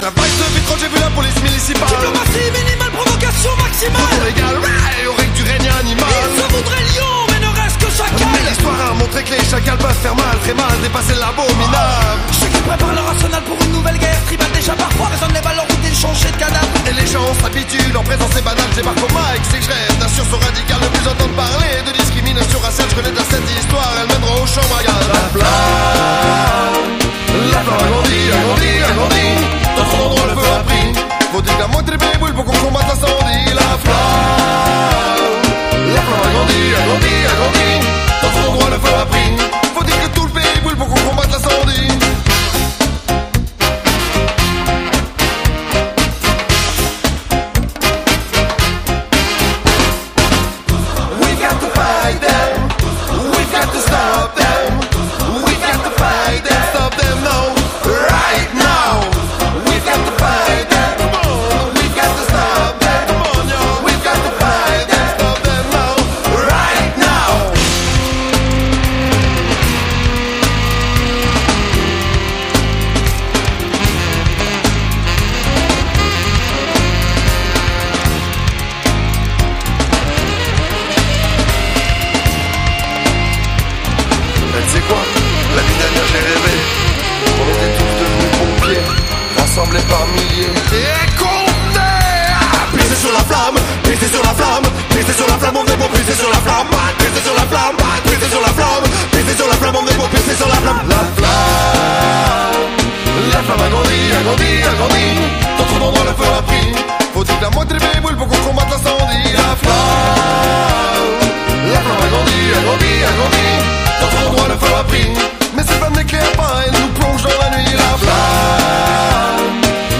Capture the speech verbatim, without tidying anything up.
Travail se vite quand j'ai vu la police municipale. Diplomatie minimale, provocation maximale. Tout légal, ouais, au règne du règne animal. Il se voudrait lion, mais ne reste que chacal. Mais l'histoire a montré que les chacals peuvent faire mal, très mal, dépasser l'abominable. Ceux qui préparent leur arsenal pour une nouvelle guerre tribale déjà parfois résonnent les balles en route et changer de cadavre. Et les gens s'habituent, leur présence est banale. J'ébarque au mic, c'est que je rêve d'un sursaut radical. Ne plus entendre parler de discrimination raciale. Je connais de cette histoire, elle mènera au champ royal. La flamme, la flamme a grandi, a grandi, a grandi. Dans son endroit le feu a pris. Faut dire que la moitié des boules pour qu'on combatte l'incendie. La flamme, la flamme a grandi, a grandi, a grandi. Dans son endroit le feu a pris. Faut dire que tout le pays brûle pour qu'on combatte l'incendie. Rassemblés par milliers et condamnés. Pisser sur la flamme, pisser sur la flamme, pisser sur la flamme, on est pour pisser sur la flamme, pisser sur la flamme, pisser sur la flamme, pisser sur la flamme, on est pour pisser sur la flamme. La flamme, la flamme a grandi, a grandi, a grandi.